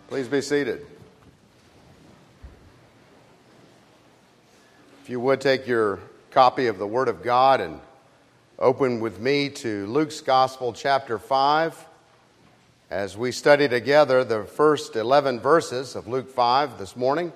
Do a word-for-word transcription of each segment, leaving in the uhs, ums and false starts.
Please be seated. If you would take your copy of the Word of God and open with me to Luke's Gospel, chapter five, as we study together the first eleven verses of Luke five this morning.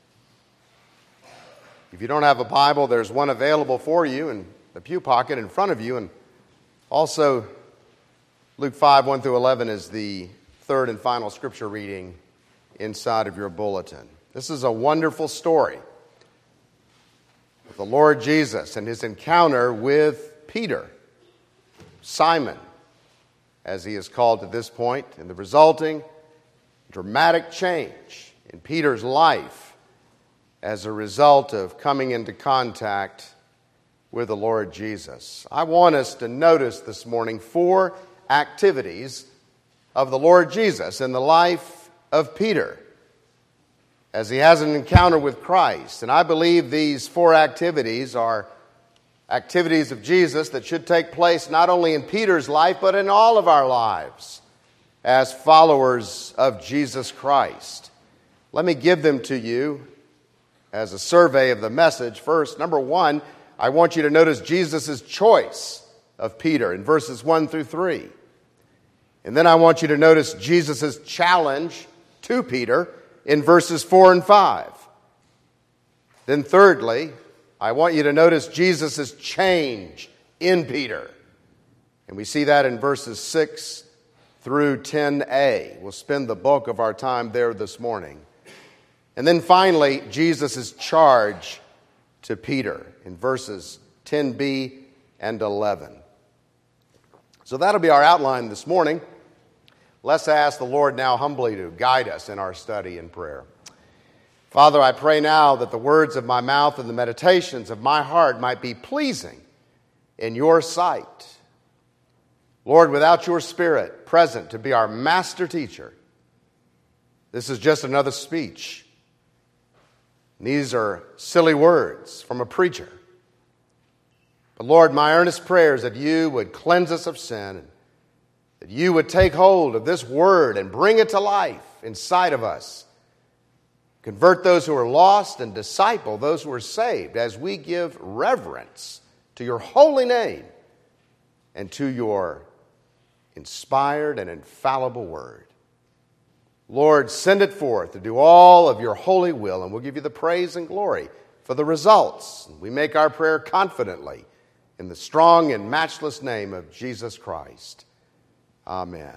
If you don't have a Bible, there's one available for you in the pew pocket in front of you, and also Luke five, one through eleven is the third and final scripture reading inside of your bulletin. This is a wonderful story of the Lord Jesus and his encounter with Peter, Simon, as he is called to this point, and the resulting dramatic change in Peter's life as a result of coming into contact with the Lord Jesus. I want us to notice this morning four activities of the Lord Jesus in the life of Peter as he has an encounter with Christ. And I believe these four activities are activities of Jesus that should take place not only in Peter's life, but in all of our lives as followers of Jesus Christ. Let me give them to you as a survey of the message. First, number one, I want you to notice Jesus' choice of Peter in verses one through three. And then I want you to notice Jesus' challenge to Peter in verses four and five. Then thirdly, I want you to notice Jesus' change in Peter. And we see that in verses six through ten a. We'll spend the bulk of our time there this morning. And then finally, Jesus' charge to Peter in verses ten b and eleven. So that'll be our outline this morning. Let's ask the Lord now humbly to guide us in our study and prayer. Father, I pray now that the words of my mouth and the meditations of my heart might be pleasing in your sight. Lord, without your Spirit present to be our master teacher, this is just another speech. These are silly words from a preacher. But Lord, my earnest prayer is that you would cleanse us of sin, that you would take hold of this word and bring it to life inside of us. Convert those who are lost and disciple those who are saved as we give reverence to your holy name and to your inspired and infallible word. Lord, send it forth to do all of your holy will, and we'll give you the praise and glory for the results. We make our prayer confidently in the strong and matchless name of Jesus Christ. Amen.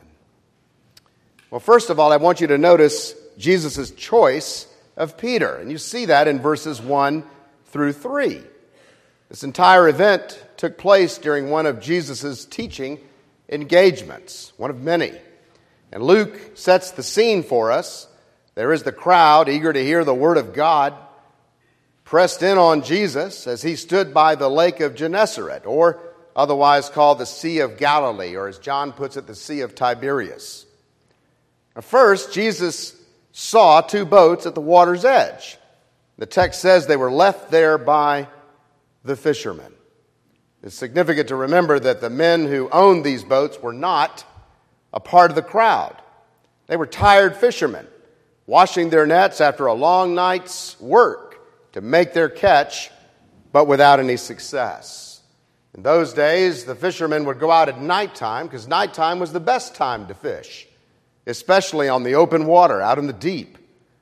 Well, first of all, I want you to notice Jesus' choice of Peter. And you see that in verses one through three. This entire event took place during one of Jesus' teaching engagements, one of many. And Luke sets the scene for us. There is the crowd eager to hear the word of God, pressed in on Jesus as he stood by the lake of Gennesaret, or otherwise called the Sea of Galilee, or as John puts it, the Sea of Tiberias. Now, first, Jesus saw two boats at the water's edge. The text says they were left there by the fishermen. It's significant to remember that the men who owned these boats were not a part of the crowd. They were tired fishermen, washing their nets after a long night's work to make their catch, but without any success. In those days, the fishermen would go out at nighttime because nighttime was the best time to fish, especially on the open water, out in the deep.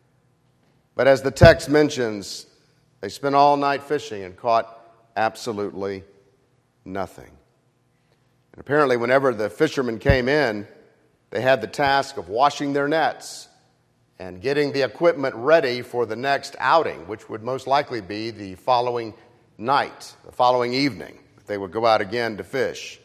But as the text mentions, they spent all night fishing and caught absolutely nothing. And apparently, whenever the fishermen came in, they had the task of washing their nets and getting the equipment ready for the next outing, which would most likely be the following night, the following evening. They would go out again to fish.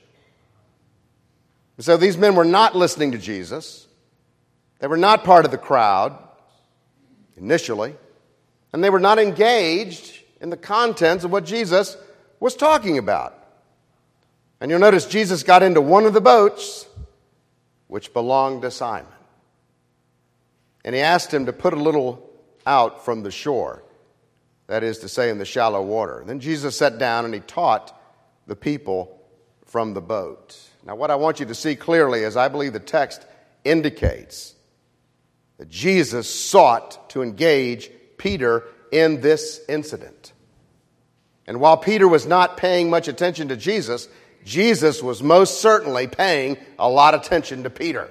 So these men were not listening to Jesus. They were not part of the crowd initially, and they were not engaged in the contents of what Jesus was talking about. And you'll notice Jesus got into one of the boats, which belonged to Simon. And he asked him to put a little out from the shore, that is to say, in the shallow water. And then Jesus sat down and he taught the people from the boat. Now, what I want you to see clearly is I believe the text indicates that Jesus sought to engage Peter in this incident. And while Peter was not paying much attention to Jesus, Jesus was most certainly paying a lot of attention to Peter.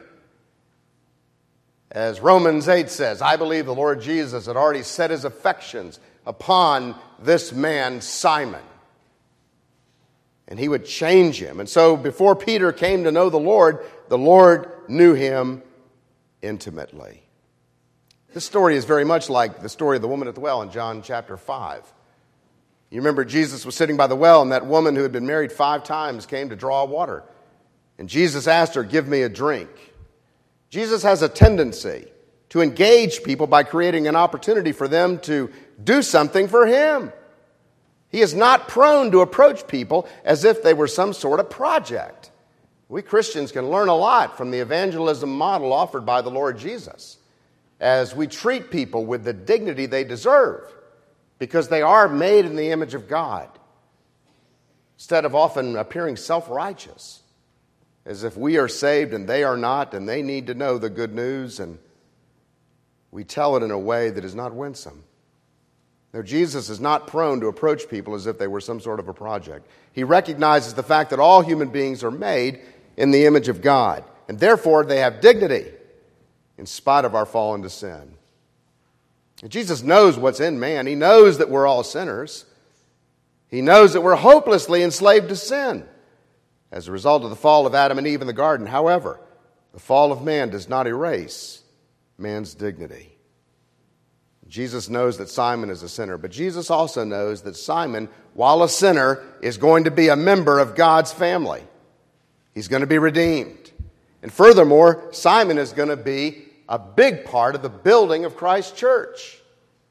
As Romans eight says, I believe the Lord Jesus had already set his affections upon this man, Simon. And he would change him. And so before Peter came to know the Lord, the Lord knew him intimately. This story is very much like the story of the woman at the well in John chapter five. You remember Jesus was sitting by the well, and that woman who had been married five times came to draw water. And Jesus asked her, give me a drink. Jesus has a tendency to engage people by creating an opportunity for them to do something for him. He is not prone to approach people as if they were some sort of project. We Christians can learn a lot from the evangelism model offered by the Lord Jesus as we treat people with the dignity they deserve because they are made in the image of God, instead of often appearing self-righteous, as if we are saved and they are not, and they need to know the good news, and we tell it in a way that is not winsome. Now, Jesus is not prone to approach people as if they were some sort of a project. He recognizes the fact that all human beings are made in the image of God, and therefore they have dignity in spite of our fall into sin. And Jesus knows what's in man. He knows that we're all sinners. He knows that we're hopelessly enslaved to sin as a result of the fall of Adam and Eve in the garden. However, the fall of man does not erase man's dignity. Jesus knows that Simon is a sinner, but Jesus also knows that Simon, while a sinner, is going to be a member of God's family. He's going to be redeemed. And furthermore, Simon is going to be a big part of the building of Christ's church.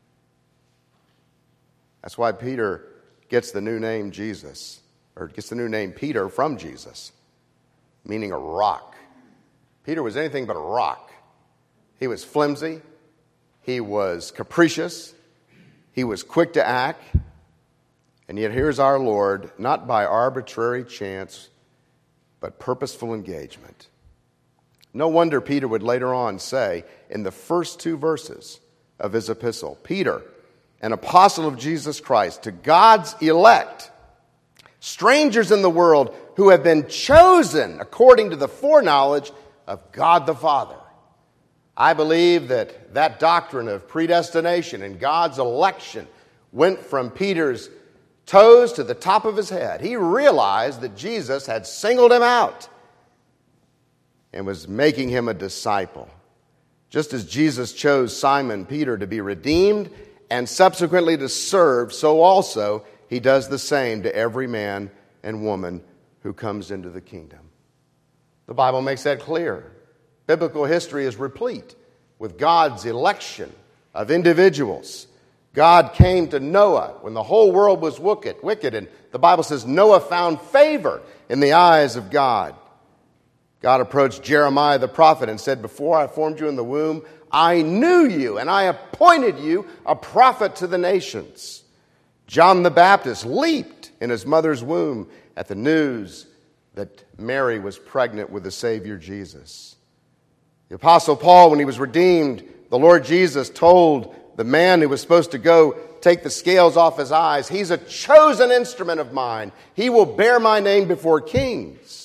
That's why Peter gets the new name Jesus, or gets the new name Peter from Jesus, meaning a rock. Peter was anything but a rock. He was flimsy. He was capricious. He was quick to act. And yet here's our Lord, not by arbitrary chance, but purposeful engagement. No wonder Peter would later on say in the first two verses of his epistle, Peter, an apostle of Jesus Christ, to God's elect, strangers in the world who have been chosen according to the foreknowledge of God the Father. I believe that that doctrine of predestination and God's election went from Peter's toes to the top of his head. He realized that Jesus had singled him out and was making him a disciple. Just as Jesus chose Simon Peter to be redeemed and subsequently to serve, so also he does the same to every man and woman who comes into the kingdom. The Bible makes that clear. Biblical history is replete with God's election of individuals. God came to Noah when the whole world was wicked, wicked, and the Bible says Noah found favor in the eyes of God. God approached Jeremiah the prophet and said, before I formed you in the womb, I knew you, and I appointed you a prophet to the nations. John the Baptist leaped in his mother's womb at the news that Mary was pregnant with the Savior Jesus. The Apostle Paul, when he was redeemed, the Lord Jesus told the man who was supposed to go take the scales off his eyes, he's a chosen instrument of mine. He will bear my name before kings.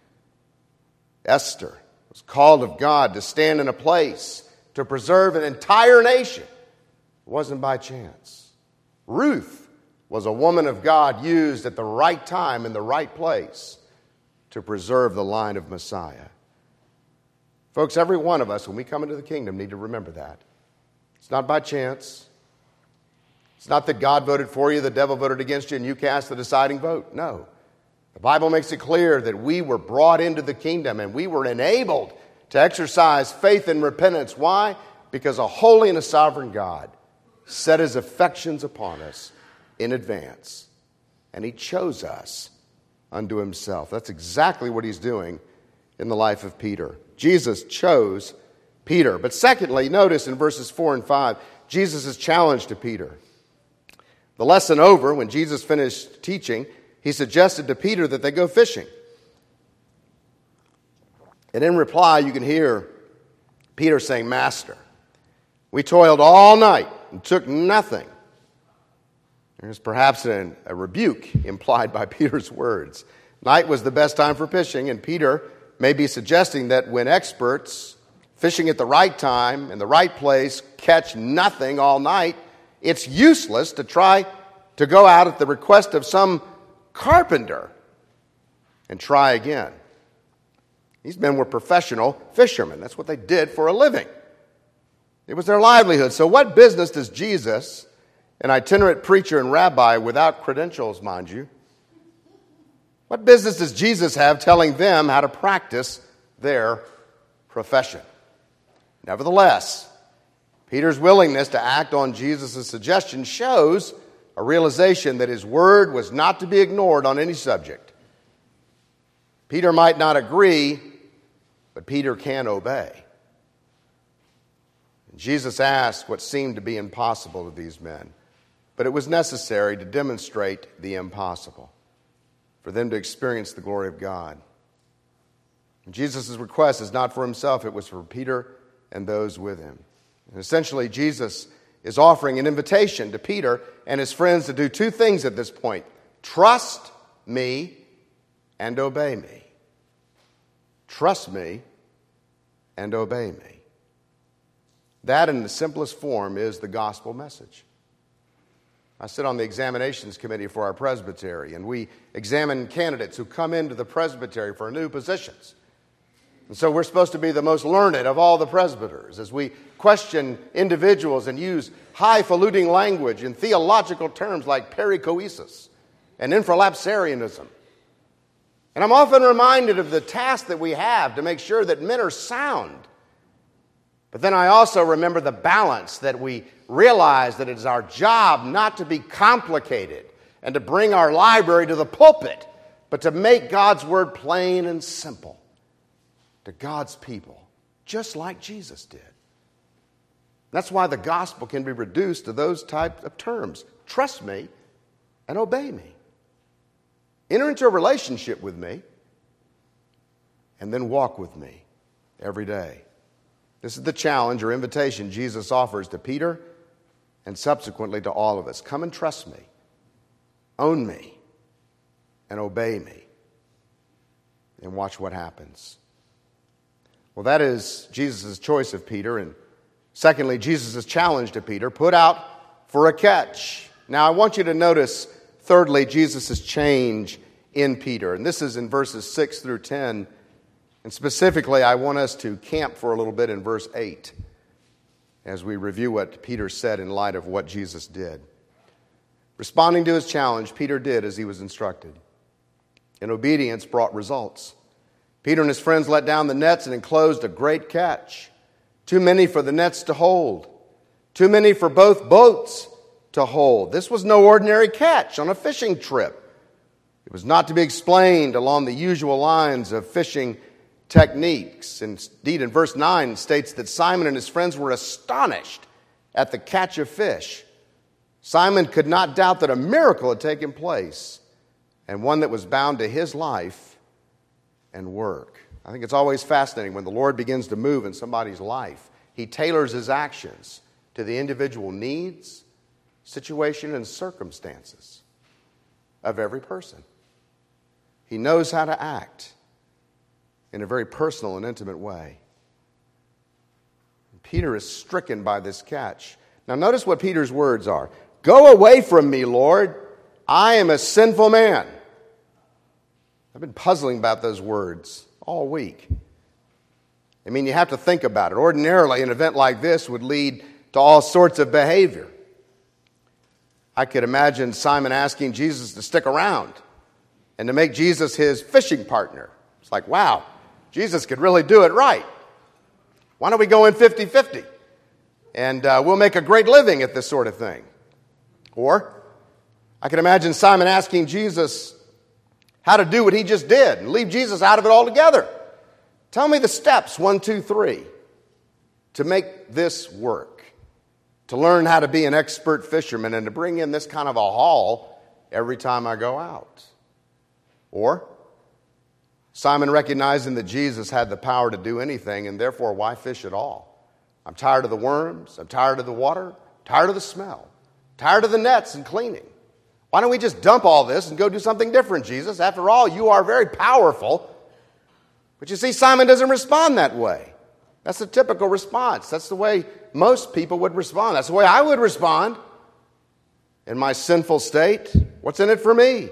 Esther was called of God to stand in a place to preserve an entire nation. It wasn't by chance. Ruth was a woman of God used at the right time in the right place to preserve the line of Messiah. Folks, every one of us, when we come into the kingdom, need to remember that. It's not by chance. It's not that God voted for you, the devil voted against you, and you cast the deciding vote. No. The Bible makes it clear that we were brought into the kingdom and we were enabled to exercise faith and repentance. Why? Because a holy and a sovereign God set his affections upon us in advance. And he chose us unto himself. That's exactly what he's doing in the life of Peter. Jesus chose Peter. But secondly, notice in verses four and five, Jesus' challenge to Peter. The lesson over, when Jesus finished teaching, he suggested to Peter that they go fishing. And in reply, you can hear Peter saying, Master, We toiled all night and took nothing. There's perhaps an, a rebuke implied by Peter's words. Night was the best time for fishing, and Peter may be suggesting that when experts fishing at the right time in the right place catch nothing all night, it's useless to try to go out at the request of some carpenter and try again. These men were professional fishermen. That's what they did for a living. It was their livelihood. So what business does Jesus, an itinerant preacher and rabbi without credentials, mind you, what business does Jesus have telling them how to practice their profession? Nevertheless, Peter's willingness to act on Jesus' suggestion shows a realization that his word was not to be ignored on any subject. Peter might not agree, but Peter can obey. Jesus asked what seemed to be impossible to these men, but it was necessary to demonstrate the impossible, for them to experience the glory of God. Jesus' request is not for himself, it was for Peter and those with him. And essentially, Jesus is offering an invitation to Peter and his friends to do two things at this point: trust me and obey me. Trust me and obey me. That, in the simplest form, is the gospel message. I sit on the examinations committee for our presbytery, and we examine candidates who come into the presbytery for new positions. And so we're supposed to be the most learned of all the presbyters as we question individuals and use highfalutin language in theological terms like perichoresis and infralapsarianism. And I'm often reminded of the task that we have to make sure that men are sound. But then I also remember the balance that we realize that it is our job not to be complicated and to bring our library to the pulpit, but to make God's word plain and simple to God's people, just like Jesus did. That's why the gospel can be reduced to those types of terms. Trust me and obey me. Enter into a relationship with me and then walk with me every day. This is the challenge or invitation Jesus offers to Peter and subsequently to all of us. Come and trust me, own me, and obey me. And watch what happens. Well, that is Jesus' choice of Peter. And secondly, Jesus' challenge to Peter: put out for a catch. Now, I want you to notice, thirdly, Jesus' change in Peter. And this is in verses six through ten. And specifically, I want us to camp for a little bit in verse eight as we review what Peter said in light of what Jesus did. Responding to his challenge, Peter did as he was instructed. And obedience brought results. Peter and his friends let down the nets and enclosed a great catch. Too many for the nets to hold. Too many for both boats to hold. This was no ordinary catch on a fishing trip. It was not to be explained along the usual lines of fishing techniques. Indeed, in verse nine, it states that Simon and his friends were astonished at the catch of fish. Simon could not doubt that a miracle had taken place, and one that was bound to his life and work. I think it's always fascinating when the Lord begins to move in somebody's life. He tailors his actions to the individual needs, situation, and circumstances of every person. He knows how to act in a very personal and intimate way. Peter is stricken by this catch. Now notice what Peter's words are. Go away from me, Lord. I am a sinful man. I've been puzzling about those words all week. I mean, you have to think about it. Ordinarily, an event like this would lead to all sorts of behavior. I could imagine Simon asking Jesus to stick around and to make Jesus his fishing partner. It's like, wow, Jesus could really do it right. Why don't we go in fifty-fifty? And uh, we'll make a great living at this sort of thing. Or I can imagine Simon asking Jesus how to do what he just did and leave Jesus out of it altogether. Tell me the steps, one, two, three, to make this work. To learn how to be an expert fisherman and to bring in this kind of a haul every time I go out. Or Simon recognizing that Jesus had the power to do anything, and therefore why fish at all? I'm tired of the worms. I'm tired of the water. Tired of the smell. Tired of the nets and cleaning. Why don't we just dump all this and go do something different, Jesus? After all, you are very powerful. But you see, Simon doesn't respond that way. That's the typical response. That's the way most people would respond. That's the way I would respond in my sinful state. What's in it for me?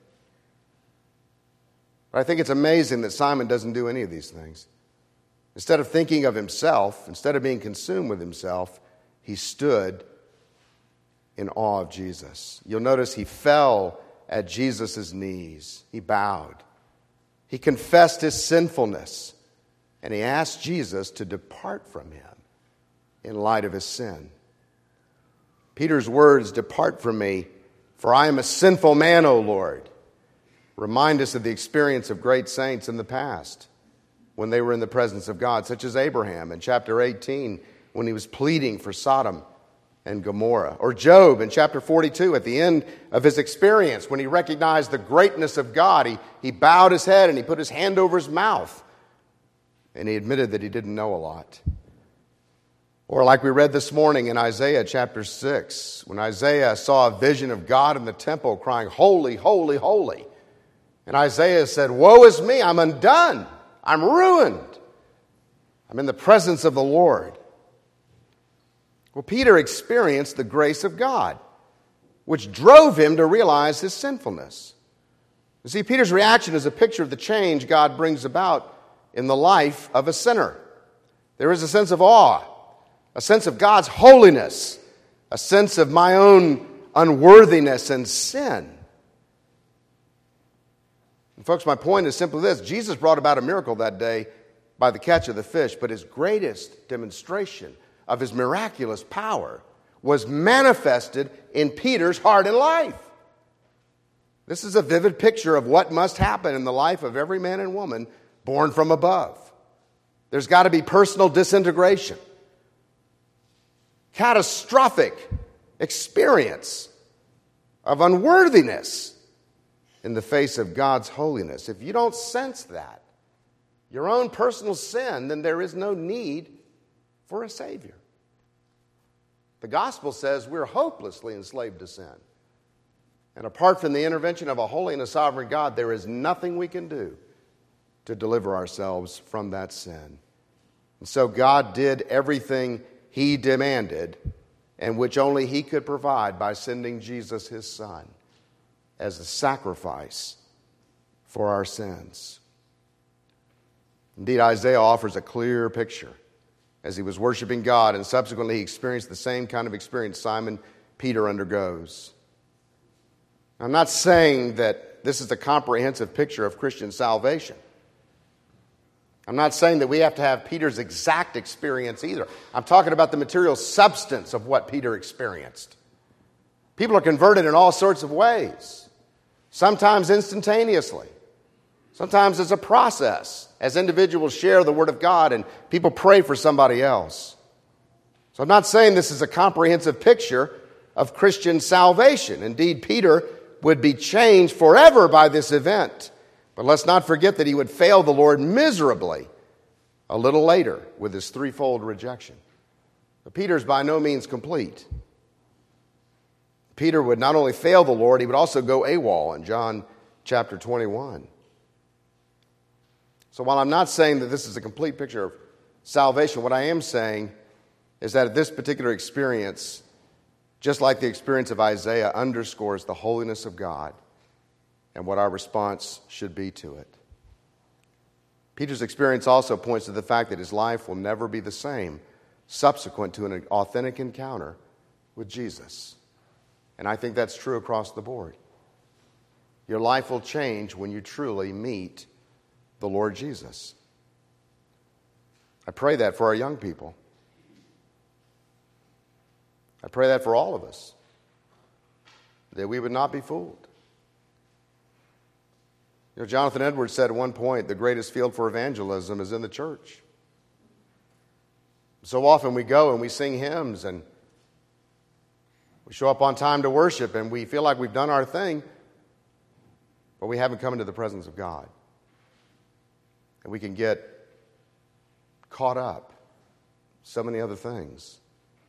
But I think it's amazing that Simon doesn't do any of these things. Instead of thinking of himself, instead of being consumed with himself, he stood in awe of Jesus. You'll notice he fell at Jesus' knees. He bowed. He confessed his sinfulness, and he asked Jesus to depart from him in light of his sin. Peter's words, "Depart from me, for I am a sinful man, O Lord," remind us of the experience of great saints in the past when they were in the presence of God, such as Abraham in chapter eighteen when he was pleading for Sodom and Gomorrah, or Job in chapter forty-two at the end of his experience when he recognized the greatness of God. He, he bowed his head and he put his hand over his mouth and he admitted that he didn't know a lot. Or like we read this morning in Isaiah chapter six, when Isaiah saw a vision of God in the temple crying, "Holy, holy, holy." And Isaiah said, "Woe is me, I'm undone. I'm ruined. I'm in the presence of the Lord." Well, Peter experienced the grace of God, which drove him to realize his sinfulness. You see, Peter's reaction is a picture of the change God brings about in the life of a sinner. There is a sense of awe, a sense of God's holiness, a sense of my own unworthiness and sin. And folks, my point is simply this. Jesus brought about a miracle that day by the catch of the fish, but his greatest demonstration of his miraculous power was manifested in Peter's heart and life. This is a vivid picture of what must happen in the life of every man and woman born from above. There's got to be personal disintegration, catastrophic experience of unworthiness in the face of God's holiness. If you don't sense that, your own personal sin, then there is no need for a Savior. The gospel says we're hopelessly enslaved to sin. And apart from the intervention of a holy and a sovereign God, there is nothing we can do to deliver ourselves from that sin. And so God did everything he demanded, and which only he could provide by sending Jesus, his son, as a sacrifice for our sins. Indeed, Isaiah offers a clear picture as he was worshiping God, and subsequently he experienced the same kind of experience Simon Peter undergoes. I'm not saying that this is a comprehensive picture of Christian salvation. I'm not saying that we have to have Peter's exact experience either. I'm talking about the material substance of what Peter experienced. People are converted in all sorts of ways, sometimes instantaneously. Sometimes it's a process as individuals share the Word of God and people pray for somebody else. So I'm not saying this is a comprehensive picture of Christian salvation. Indeed, Peter would be changed forever by this event. But let's not forget that he would fail the Lord miserably a little later with his threefold rejection. But Peter's by no means complete. Peter would not only fail the Lord, he would also go AWOL in John chapter twenty-one. So while I'm not saying that this is a complete picture of salvation, what I am saying is that this particular experience, just like the experience of Isaiah, underscores the holiness of God and what our response should be to it. Peter's experience also points to the fact that his life will never be the same subsequent to an authentic encounter with Jesus. And I think that's true across the board. Your life will change when you truly meet the Lord Jesus. I pray that for our young people. I pray that for all of us, that we would not be fooled. You know, Jonathan Edwards said at one point, the greatest field for evangelism is in the church. So often we go and we sing hymns and we show up on time to worship and we feel like we've done our thing, but we haven't come into the presence of God. And we can get caught up so many other things.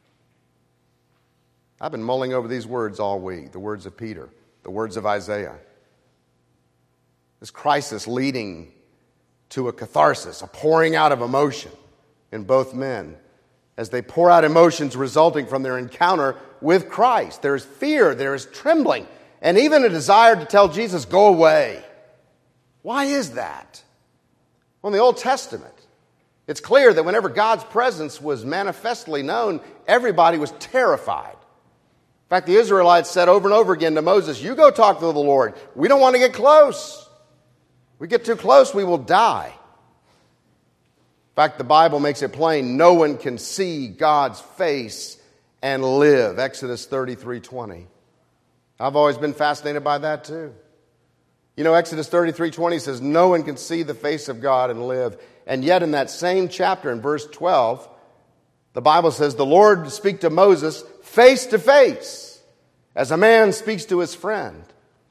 I've been mulling over these words all week, the words of Peter, the words of Isaiah. This crisis leading to a catharsis, a pouring out of emotion in both men as they pour out emotions resulting from their encounter with Christ. There is fear, there is trembling, and even a desire to tell Jesus, go away. Why is that? Well, in the Old Testament, it's clear that whenever God's presence was manifestly known, everybody was terrified. In fact, the Israelites said over and over again to Moses, you go talk to the Lord. We don't want to get close. We get too close, we will die. In fact, the Bible makes it plain, no one can see God's face and live. Exodus thirty-three twenty. I've always been fascinated by that too. You know, Exodus thirty-three twenty says, no one can see the face of God and live. And yet in that same chapter, in verse twelve, the Bible says, the Lord would speak to Moses face to face, as a man speaks to his friend.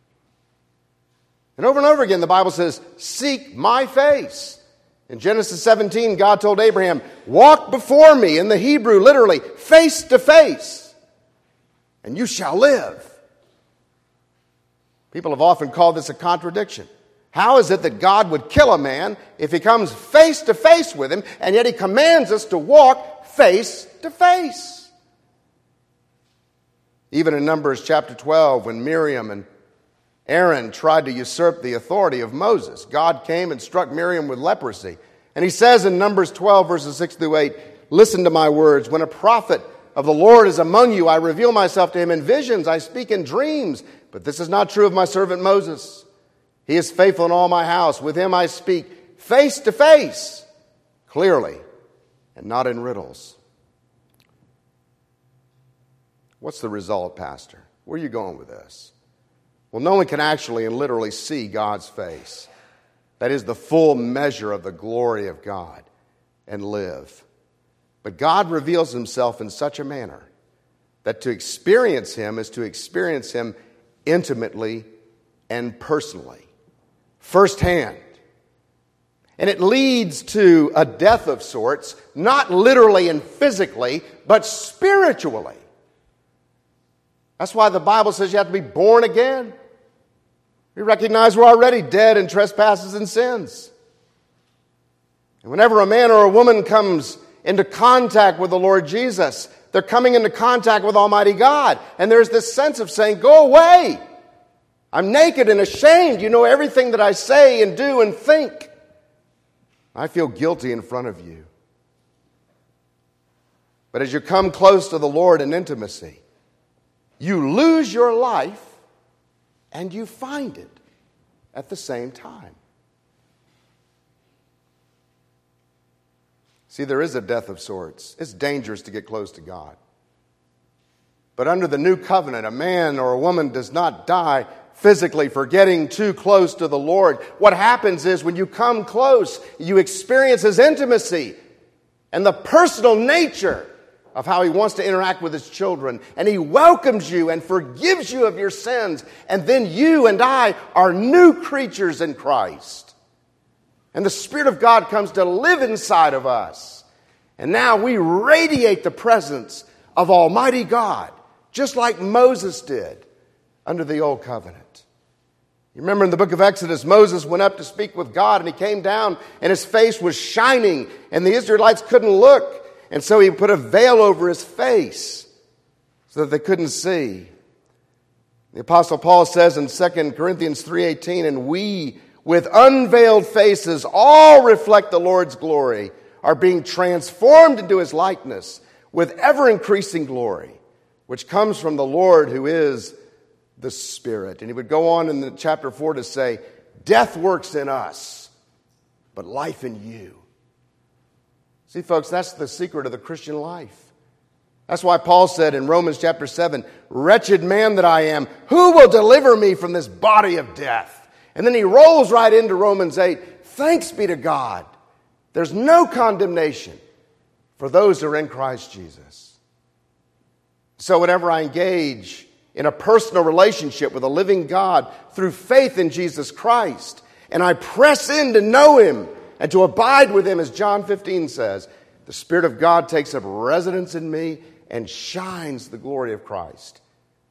And over and over again, the Bible says, seek my face. In Genesis seventeen, God told Abraham, walk before me, in the Hebrew, literally, face to face, and you shall live. People have often called this a contradiction. How is it that God would kill a man if he comes face to face with him, and yet he commands us to walk face to face? Even in Numbers chapter twelve, when Miriam and Aaron tried to usurp the authority of Moses, God came and struck Miriam with leprosy. And he says in Numbers twelve, verses six through eight, listen to my words. When a prophet of the Lord is among you, I reveal myself to him in visions. I speak in dreams. But this is not true of my servant Moses. He is faithful in all my house. With him I speak face to face, clearly, and not in riddles. What's the result, Pastor? Where are you going with this? Well, no one can actually and literally see God's face. That is the full measure of the glory of God, and live. But God reveals himself in such a manner that to experience him is to experience him intimately and personally, firsthand. And it leads to a death of sorts, not literally and physically, but spiritually. That's why the Bible says you have to be born again. We recognize we're already dead in trespasses and sins. And whenever a man or a woman comes into contact with the Lord Jesus, they're coming into contact with Almighty God. And there's this sense of saying, go away. I'm naked and ashamed. You know everything that I say and do and think. I feel guilty in front of you. But as you come close to the Lord in intimacy, you lose your life and you find it at the same time. See, there is a death of sorts. It's dangerous to get close to God. But under the new covenant, a man or a woman does not die physically for getting too close to the Lord. What happens is when you come close, you experience his intimacy and the personal nature of how he wants to interact with his children. And he welcomes you and forgives you of your sins. And then you and I are new creatures in Christ. And the Spirit of God comes to live inside of us. And now we radiate the presence of Almighty God, just like Moses did under the Old Covenant. You remember in the book of Exodus, Moses went up to speak with God, and he came down, and his face was shining, and the Israelites couldn't look. And so he put a veil over his face so that they couldn't see. The Apostle Paul says in Second Corinthians three eighteen, and we, with unveiled faces, all reflect the Lord's glory, are being transformed into his likeness with ever-increasing glory, which comes from the Lord who is the Spirit. And he would go on in the chapter four to say, death works in us, but life in you. See, folks, that's the secret of the Christian life. That's why Paul said in Romans chapter seven, wretched man that I am, who will deliver me from this body of death? And then he rolls right into Romans eight, thanks be to God. There's no condemnation for those who are in Christ Jesus. So whenever I engage in a personal relationship with a living God through faith in Jesus Christ, and I press in to know him and to abide with him, as John fifteen says, The Spirit of God takes up residence in me and shines the glory of Christ.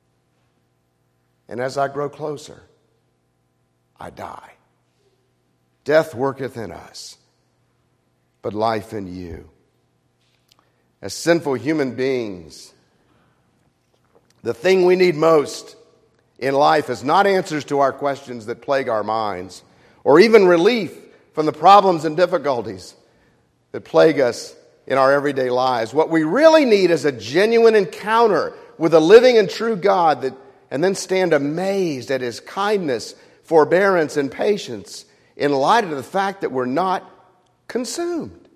And as I grow closer, I die. Death worketh in us, but life in you. As sinful human beings, the thing we need most in life is not answers to our questions that plague our minds, or even relief from the problems and difficulties that plague us in our everyday lives. What we really need is a genuine encounter with a living and true God, that, and then stand amazed at His kindness, forbearance, and patience in light of the fact that we're not consumed.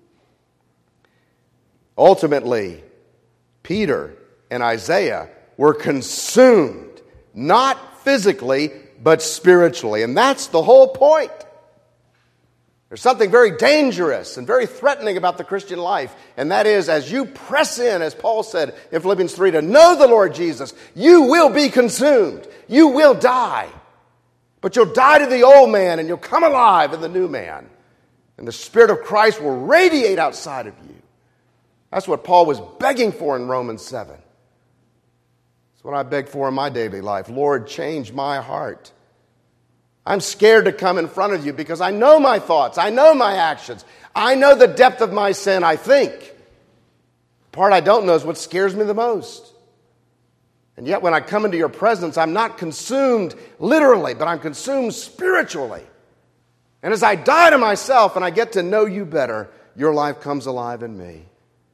Ultimately, Peter and Isaiah were consumed, not physically, but spiritually. And that's the whole point. There's something very dangerous and very threatening about the Christian life, and that is, as you press in, as Paul said in Philippians three, to know the Lord Jesus, you will be consumed. You will die. But you'll die to the old man, and you'll come alive in the new man. And the Spirit of Christ will radiate outside of you. That's what Paul was begging for in Romans seven. That's what I beg for in my daily life. Lord, change my heart. I'm scared to come in front of you because I know my thoughts. I know my actions. I know the depth of my sin, I think. The part I don't know is what scares me the most. And yet when I come into your presence, I'm not consumed literally, but I'm consumed spiritually. And as I die to myself and I get to know you better, your life comes alive in me.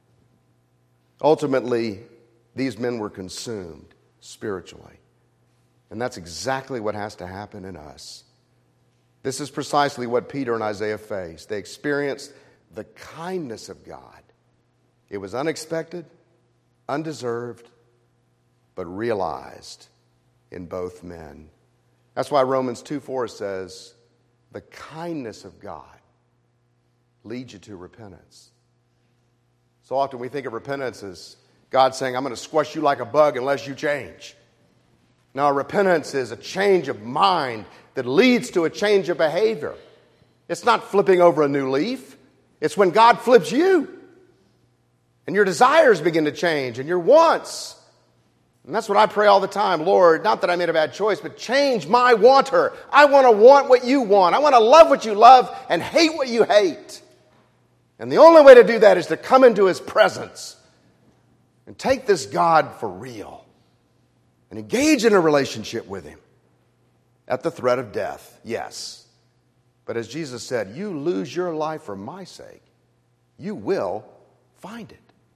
Ultimately, these men were consumed spiritually. And that's exactly what has to happen in us. This is precisely what Peter and Isaiah faced. They experienced the kindness of God. It was unexpected, undeserved, but realized in both men. That's why Romans two four says, the kindness of God leads you to repentance. So often we think of repentance as God saying, I'm going to squash you like a bug unless you change. Now, repentance is a change of mind that leads to a change of behavior. It's not flipping over a new leaf. It's when God flips you. And your desires begin to change and your wants. And that's what I pray all the time. Lord, not that I made a bad choice, but change my wanter. I want to want what you want. I want to love what you love and hate what you hate. And the only way to do that is to come into His presence and take this God for real and engage in a relationship with Him at the threat of death, yes. But as Jesus said, you lose your life for my sake, you will find it.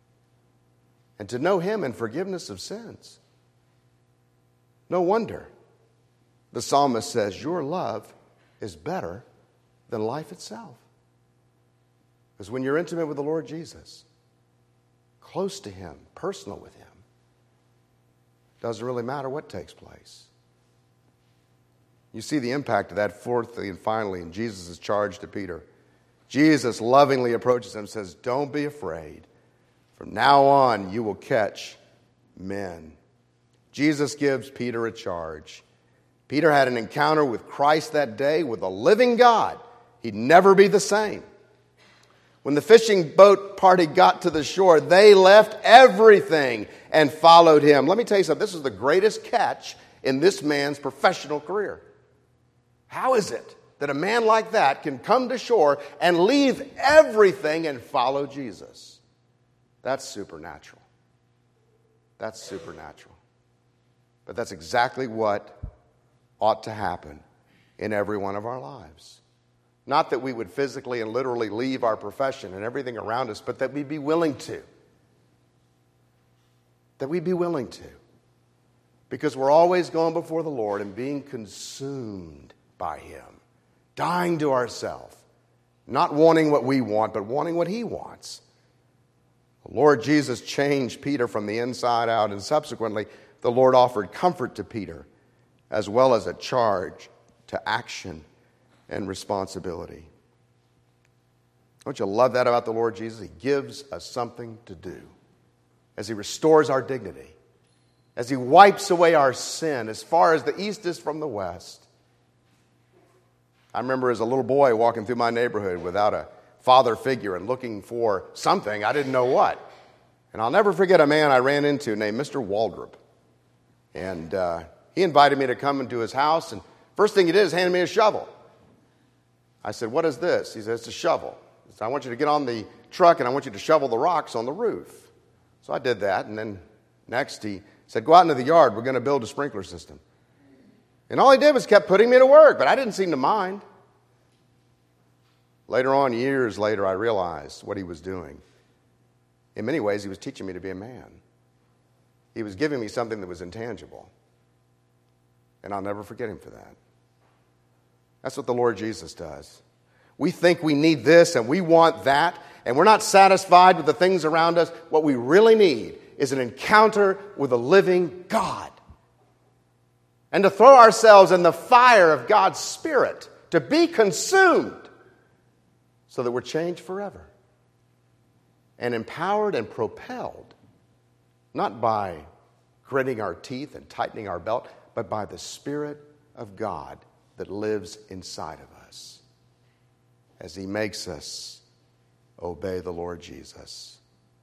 And to know Him and forgiveness of sins. No wonder the psalmist says, your love is better than life itself. Because when you're intimate with the Lord Jesus, close to Him, personal with Him, doesn't really matter what takes place. You see the impact of that fourthly and finally in Jesus' charge to Peter. Jesus lovingly approaches him and says, don't be afraid. From now on, you will catch men. Jesus gives Peter a charge. Peter had an encounter with Christ that day, with a living God. He'd never be the same. When the fishing boat party got to the shore, they left everything and followed him. Let me tell you something. This is the greatest catch in this man's professional career. How is it that a man like that can come to shore and leave everything and follow Jesus? That's supernatural. That's supernatural. But that's exactly what ought to happen in every one of our lives. Not that we would physically and literally leave our profession and everything around us, but that we'd be willing to. That we'd be willing to. Because we're always going before the Lord and being consumed by Him. Dying to ourselves. Not wanting what we want, but wanting what He wants. The Lord Jesus changed Peter from the inside out, and subsequently the Lord offered comfort to Peter, as well as a charge to action and responsibility. Don't you love that about the Lord Jesus? He gives us something to do. As He restores our dignity. As He wipes away our sin as far as the east is from the west. I remember as a little boy walking through my neighborhood without a father figure and looking for something. I didn't know what. And I'll never forget a man I ran into named Mister Waldrop. And uh, he invited me to come into his house, and first thing he did is hand me a shovel. I said, "What is this?" He said, "It's a shovel." He said, "I want you to get on the truck, and I want you to shovel the rocks on the roof." So I did that, and then next he said, "Go out into the yard. We're going to build a sprinkler system." And all he did was kept putting me to work, but I didn't seem to mind. Later on, years later, I realized what he was doing. In many ways, he was teaching me to be a man. He was giving me something that was intangible. And I'll never forget him for that. That's what the Lord Jesus does. We think we need this and we want that, and we're not satisfied with the things around us. What we really need is an encounter with a living God. And to throw ourselves in the fire of God's Spirit, to be consumed so that we're changed forever. And empowered and propelled, not by gritting our teeth and tightening our belt, but by the Spirit of God that lives inside of us as He makes us obey the Lord Jesus.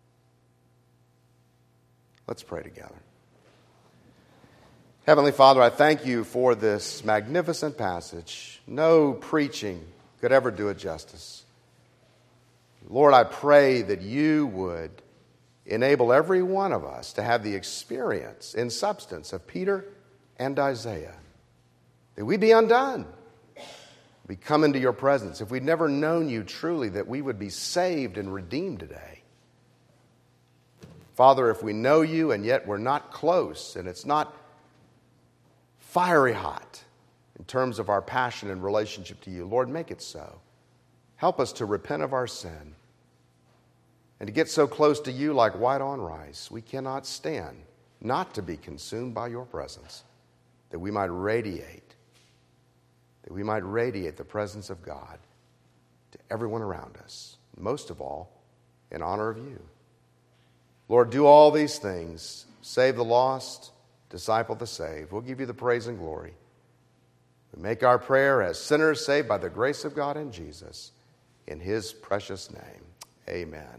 Let's pray together. Heavenly Father, I thank you for this magnificent passage. No preaching could ever do it justice. Lord, I pray that you would enable every one of us to have the experience in substance of Peter and Isaiah. That we be undone. We come into your presence. If we'd never known you truly, that we would be saved and redeemed today. Father, if we know you and yet we're not close, and it's not fiery hot in terms of our passion and relationship to you, Lord, make it so. Help us to repent of our sin and to get so close to you like white on rice. We cannot stand not to be consumed by your presence, that we might radiate, that we might radiate the presence of God to everyone around us, most of all, in honor of you. Lord, do all these things. Save the lost, disciple the saved. We'll give you the praise and glory. We make our prayer as sinners saved by the grace of God in Jesus. In His precious name, amen.